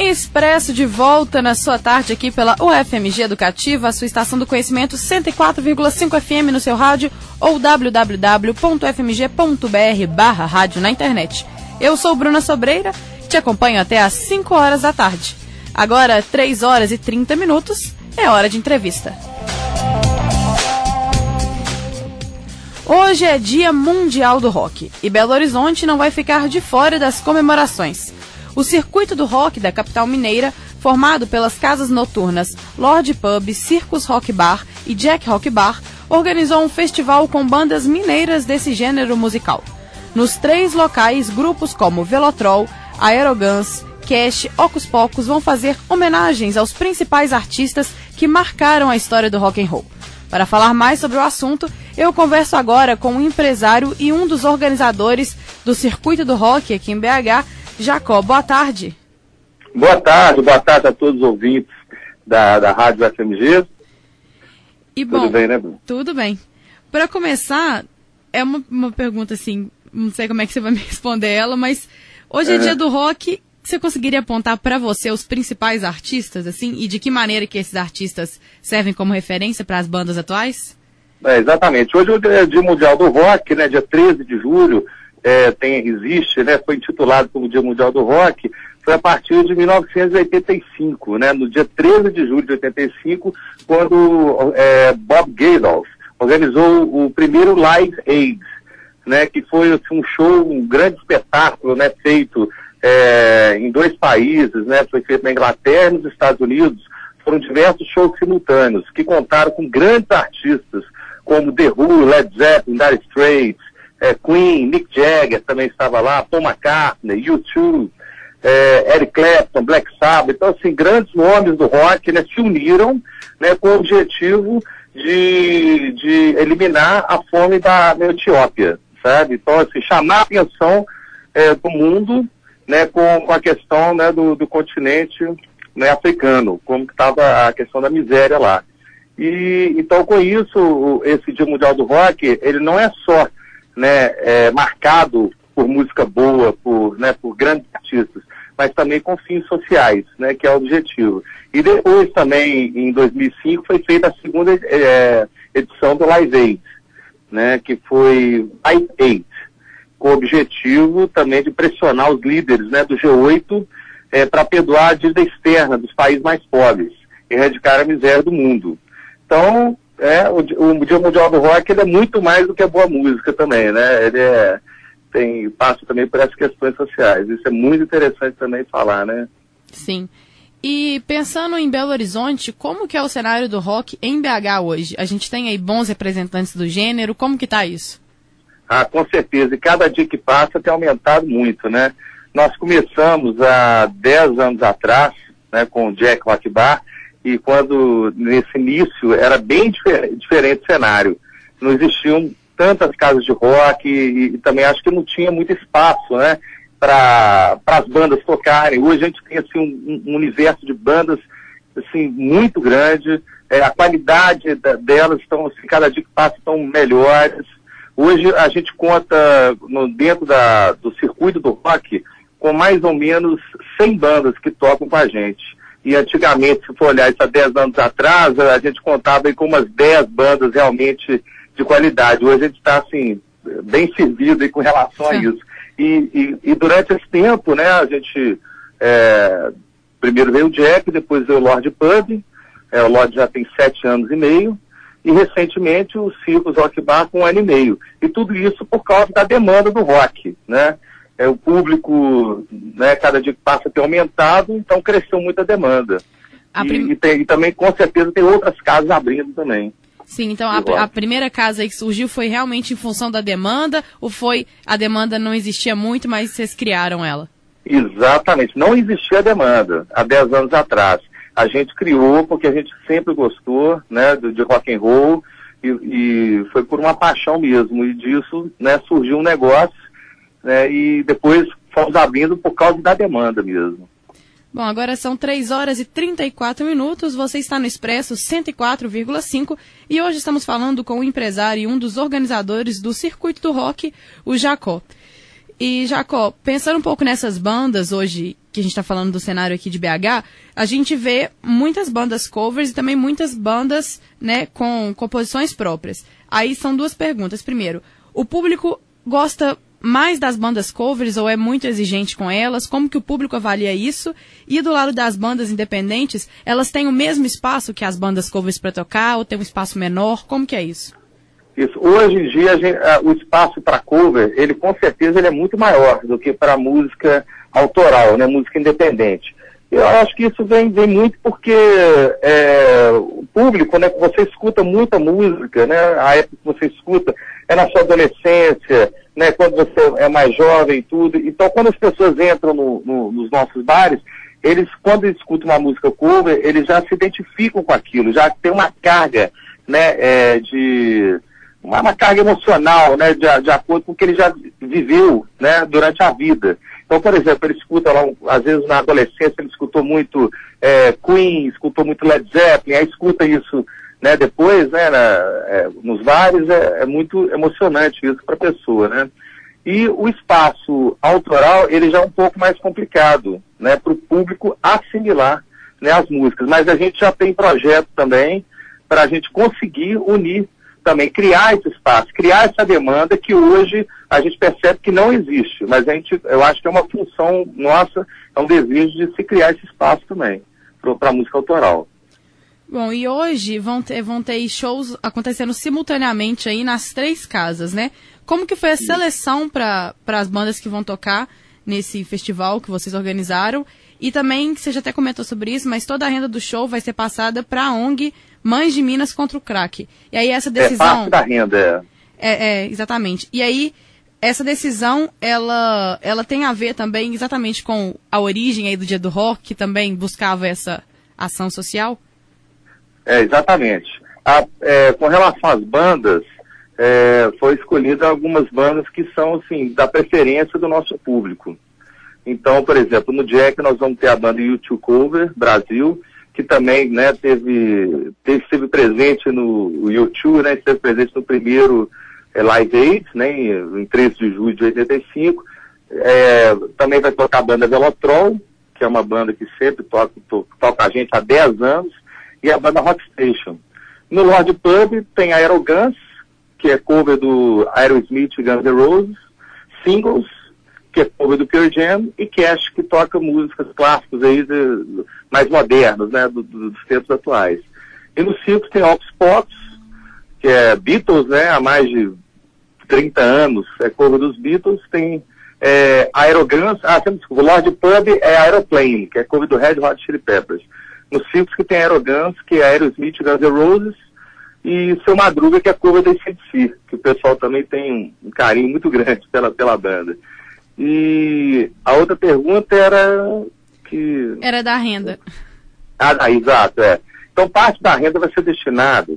Expresso de volta na sua tarde aqui pela UFMG Educativa, a sua estação do conhecimento 104,5 FM no seu rádio ou www.fmg.br/rádio na internet. Eu sou Bruna Sobreira, te acompanho até às 5 horas da tarde. Agora, 3 horas e 30 minutos, é hora de entrevista. Hoje é Dia Mundial do Rock e Belo Horizonte não vai ficar de fora das comemorações. O circuito do rock da capital mineira, formado pelas casas noturnas Lorde Pub, Circus Rock Bar e Jack Rock Bar, organizou um festival com bandas mineiras desse gênero musical. Nos 3 locais, grupos como Velotrol, Aeroguns, Cash, Ocus Pocus vão fazer homenagens aos principais artistas que marcaram a história do rock and roll. Para falar mais sobre o assunto, eu converso agora com um empresário e um dos organizadores do circuito do rock aqui em BH, Jacó. Boa tarde. Boa tarde a todos os ouvintes da Rádio FMG. E bom, tudo bem, né, Bruno? Tudo bem. Para começar, é uma pergunta assim, não sei como é que você vai me responder ela, mas hoje é dia do rock. Você conseguiria apontar para você os principais artistas, assim, e de que maneira que esses artistas servem como referência para as bandas atuais? Exatamente. Hoje é o Dia Mundial do Rock, né? Dia 13 de julho, existe, né? Foi intitulado como Dia Mundial do Rock, foi a partir de 1985, né? No dia 13 de julho de 85, quando Bob Geldof organizou o primeiro Live Aid, né? Que foi assim, um show, um grande espetáculo, né? Feito em 2 países, né? Foi feito na Inglaterra e nos Estados Unidos. Foram diversos shows simultâneos que contaram com grandes artistas como The Who, Led Zeppelin, Dire Straits, Queen, Mick Jagger também estava lá, Paul McCartney, U2, Eric Clapton, Black Sabbath. Então, assim, grandes nomes do rock, né, se uniram, né, com o objetivo de eliminar a fome da Etiópia, sabe? Então, assim, chamar a atenção do mundo, né, com a questão, né, do continente, né, africano, como que estava a questão da miséria lá. E então, com isso, esse Dia Mundial do Rock, ele não é só, né, marcado por música boa, por grandes artistas, mas também com fins sociais, né, que é o objetivo. E depois também, em 2005, foi feita a segunda edição do Live Aid, né, que foi Live Aid, com o objetivo também de pressionar os líderes, né, do G8 para perdoar a dívida externa dos países mais pobres, erradicar a miséria do mundo. Então, o Dia Mundial do Rock, ele é muito mais do que a boa música também, né? Ele passa também por essas questões sociais. Isso é muito interessante também falar, né? Sim. E pensando em Belo Horizonte, como que é o cenário do rock em BH hoje? A gente tem aí bons representantes do gênero, como que tá isso? Com certeza, e cada dia que passa tem aumentado muito, né? Nós começamos há 10 anos atrás, né, com o Jack Rock Bar, e quando, nesse início, era bem diferente o cenário. Não existiam tantas casas de rock e também acho que não tinha muito espaço, né, para as bandas tocarem. Hoje a gente tem, assim, um universo de bandas, assim, muito grande, a qualidade delas estão, assim, cada dia que passa estão melhores. Hoje a gente conta, dentro do circuito do rock, com mais ou menos 100 bandas que tocam com a gente. E antigamente, se for olhar isso há 10 anos atrás, a gente contava aí com umas 10 bandas realmente de qualidade. Hoje a gente está, assim, bem servido aí com relação a isso. E durante esse tempo, né, a gente, primeiro veio o Jack, depois veio o Lorde Pub, o Lorde já tem 7 anos e meio, e recentemente o Circus Rock Bar com 1 ano e meio. E tudo isso por causa da demanda do rock, né? O público, né, cada dia que passa tem aumentado, então cresceu muito a demanda. E também, com certeza, tem outras casas abrindo também. Sim, então a primeira casa aí que surgiu foi realmente em função da demanda, ou foi a demanda não existia muito, mas vocês criaram ela? Exatamente, não existia demanda há 10 anos atrás. A gente criou porque a gente sempre gostou, né, de rock and roll, e foi por uma paixão mesmo, e disso, né, surgiu um negócio, né, e depois fomos abrindo por causa da demanda mesmo. Bom, agora são 3 horas e 34 minutos, você está no Expresso 104,5 e hoje estamos falando com o empresário e um dos organizadores do Circuito do Rock, o Jacó. E, Jacó, pensando um pouco nessas bandas hoje que a gente está falando do cenário aqui de BH, a gente vê muitas bandas covers e também muitas bandas, né, com composições próprias. Aí são duas perguntas. Primeiro, o público gosta mais das bandas covers ou é muito exigente com elas? Como que o público avalia isso? E do lado das bandas independentes, elas têm o mesmo espaço que as bandas covers para tocar ou tem um espaço menor? Como que é isso? Isso. Hoje em dia, o espaço para cover, ele com certeza ele é muito maior do que para música autoral, né, música independente. Eu acho que isso vem muito porque o público, né, você escuta muita música, né, a época que você escuta é na sua adolescência, né, quando você é mais jovem e tudo. Então, quando as pessoas entram nos nossos bares, eles, quando escutam uma música cover, eles já se identificam com aquilo, já tem uma carga, né, uma carga emocional, né, de acordo com o que ele já viveu, né, durante a vida. Então, por exemplo, ele escuta lá, às vezes na adolescência, ele escutou muito Queen, escutou muito Led Zeppelin, aí escuta isso, né, depois, né, nos bares, é muito emocionante isso para a pessoa, né. E o espaço autoral, ele já é um pouco mais complicado, né, para o público assimilar, né, as músicas. Mas a gente já tem projeto também para a gente conseguir unir também, criar esse espaço, criar essa demanda que hoje a gente percebe que não existe, mas eu acho que é uma função nossa, é um desejo de se criar esse espaço também, para a música autoral. Bom, e hoje vão ter shows acontecendo simultaneamente aí nas 3 casas, né? Como que foi a seleção para as bandas que vão tocar nesse festival que vocês organizaram? E também, você já até comentou sobre isso, mas toda a renda do show vai ser passada para a ONG Mães de Minas contra o Crack. E aí essa decisão... parte da renda, exatamente. E aí, essa decisão, ela tem a ver também exatamente com a origem aí do Dia do Rock, que também buscava essa ação social? Exatamente. Com relação às bandas, foi escolhida algumas bandas que são, assim, da preferência do nosso público. Então, por exemplo, no Jack nós vamos ter a banda U2 Cover Brasil, que também, né, esteve presente no U2, né, esteve presente no primeiro Live Aid, né, em 13 de julho de 85. Também vai tocar a banda Velotrol, que é uma banda que sempre toca a gente há 10 anos, e a banda Rockstation. No Lord Pub tem a Aeroguns, que é cover do Aerosmith e Guns N' Roses, Singles, que é cover do Pure Jam, e Cash, que toca músicas clássicas aí mais modernas, né, dos tempos atuais. E no Circus tem Ox Pox, que é Beatles, né, há mais de 30 anos, é cover dos Beatles, tem Aeroguns, desculpa, o Lord Pub é Aeroplane, que é cover do Red Hot Chili Peppers. No Circus que tem Aeroguns, que é Aerosmith e Guns N' Roses, e Seu Madruga, que é cover da AC/DC, que o pessoal também tem um carinho muito grande pela banda. E a outra pergunta era da renda. Exato, Então parte da renda vai ser destinada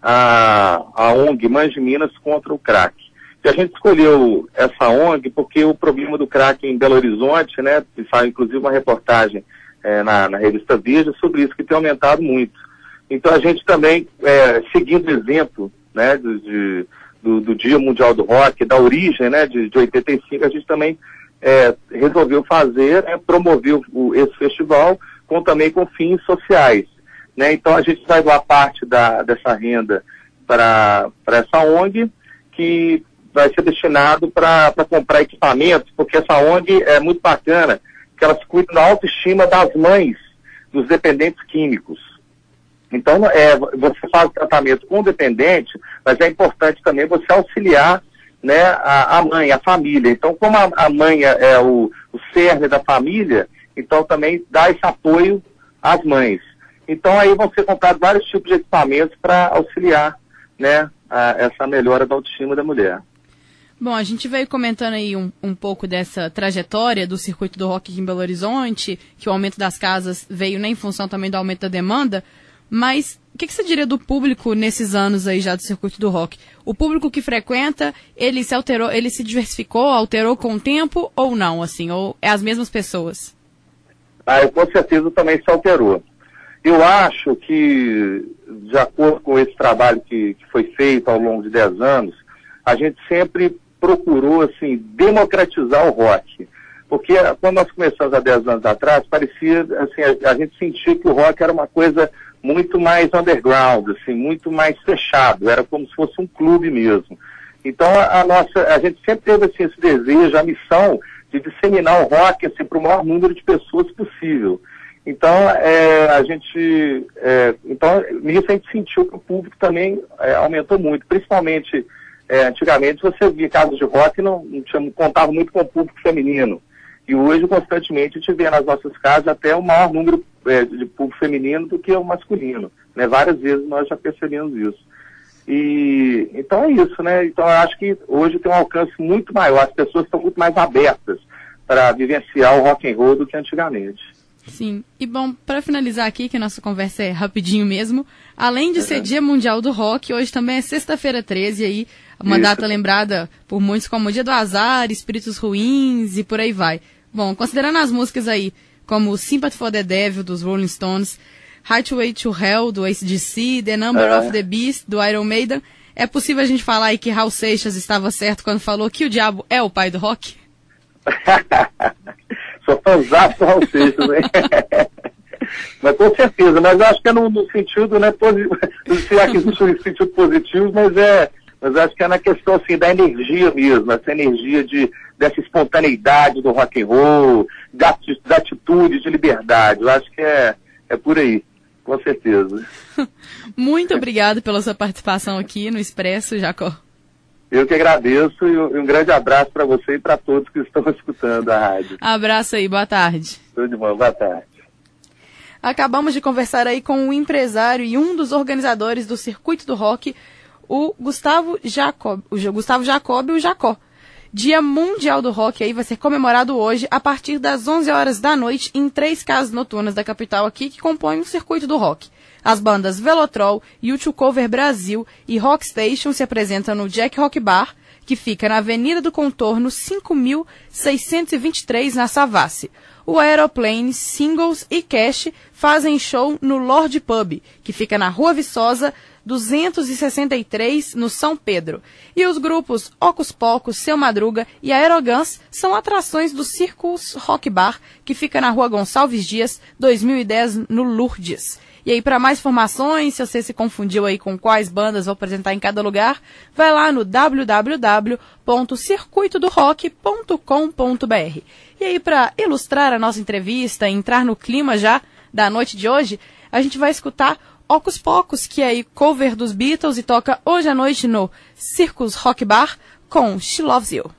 à ONG Mães de Minas contra o Crack. E a gente escolheu essa ONG porque o problema do crack em Belo Horizonte, né, saiu inclusive uma reportagem na revista Veja sobre isso, que tem aumentado muito. Então a gente também, seguindo o exemplo, né, do Dia Mundial do Rock, da origem, né, de 85, a gente também resolveu promover esse festival também com fins sociais, né? Então a gente vai doar parte dessa renda para essa ONG, que vai ser destinado para comprar equipamentos, porque essa ONG é muito bacana, que elas cuidam da autoestima das mães dos dependentes químicos. Então, você faz o tratamento com o dependente, mas é importante também você auxiliar, né, a mãe, a família. Então, como a mãe é o cerne da família, então também dá esse apoio às mães. Então, aí vão ser comprados vários tipos de equipamentos para auxiliar, né, essa melhora da autoestima da mulher. Bom, a gente veio comentando aí um pouco dessa trajetória do circuito do rock aqui em Belo Horizonte, que o aumento das casas veio em função também do aumento da demanda, mas o que você diria do público nesses anos aí já do circuito do rock? O público que frequenta, ele se alterou, ele se diversificou, alterou com o tempo ou não, assim, ou é as mesmas pessoas? Com certeza também se alterou. Eu acho que, de acordo com esse trabalho que foi feito ao longo de 10 anos, a gente sempre procurou, assim, democratizar o rock. Porque quando nós começamos há 10 anos atrás, parecia, assim, a gente sentia que o rock era uma coisa muito mais underground, assim, muito mais fechado, era como se fosse um clube mesmo. Então a gente sempre teve assim, esse desejo, a missão de disseminar o rock assim, para o maior número de pessoas possível. Então então nisso a gente sentiu que o público também aumentou muito, principalmente antigamente você via casas de rock e não contava muito com o público feminino. E hoje, constantemente, a gente vê nas nossas casas até o maior número de público feminino do que o masculino. Né? Várias vezes nós já percebemos isso. E então é isso, né? Então eu acho que hoje tem um alcance muito maior, as pessoas estão muito mais abertas para vivenciar o rock and roll do que antigamente. Sim, e bom, para finalizar aqui, que a nossa conversa é rapidinho mesmo, além de ser Dia Mundial do Rock, hoje também é sexta-feira 13, aí uma data lembrada por muitos como o Dia do Azar, Espíritos Ruins e por aí vai. Bom, considerando as músicas aí, como Sympathy for the Devil, dos Rolling Stones, Highway to Hell, do AC/DC, The Number of the Beast, do Iron Maiden, é possível a gente falar aí que Raul Seixas estava certo quando falou que o diabo é o pai do rock? Sou fãzão do Raul Seixas, né? Mas com certeza, mas eu acho que é no sentido, né, positivo, se é que existe um sentido positivo, mas acho que é na questão, assim, da energia mesmo, essa energia dessa espontaneidade do rock and roll, da atitude de liberdade, eu acho que é por aí, com certeza. Muito obrigado pela sua participação aqui no Expresso, Jacó. Eu que agradeço e um grande abraço para você e para todos que estão escutando a rádio. Abraço aí, boa tarde. Tudo de bom, boa tarde. Acabamos de conversar aí com o empresário e um dos organizadores do Circuito do Rock, o Gustavo Jacob, o Jacó. Dia Mundial do Rock aí vai ser comemorado hoje a partir das 11 horas da noite em 3 casas noturnas da capital aqui que compõem o Circuito do Rock. As bandas Velotrol, U2 Cover Brasil e Rock Station se apresentam no Jack Rock Bar, que fica na Avenida do Contorno 5.623 na Savassi. O Aeroplane, Singles e Cash fazem show no Lorde Pub, que fica na Rua Viçosa 263, no São Pedro. E os grupos Ocus Pocus, Seu Madruga e Aerogans são atrações do Circus Rock Bar, que fica na Rua Gonçalves Dias, 2010, no Lourdes. E aí, para mais informações, se você se confundiu aí com quais bandas vou apresentar em cada lugar, vai lá no www.circuitodorock.com.br. E aí, para ilustrar a nossa entrevista e entrar no clima já da noite de hoje, a gente vai escutar Ocus Pocus, que é cover dos Beatles e toca hoje à noite no Circus Rock Bar com She Loves You.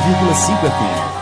FM.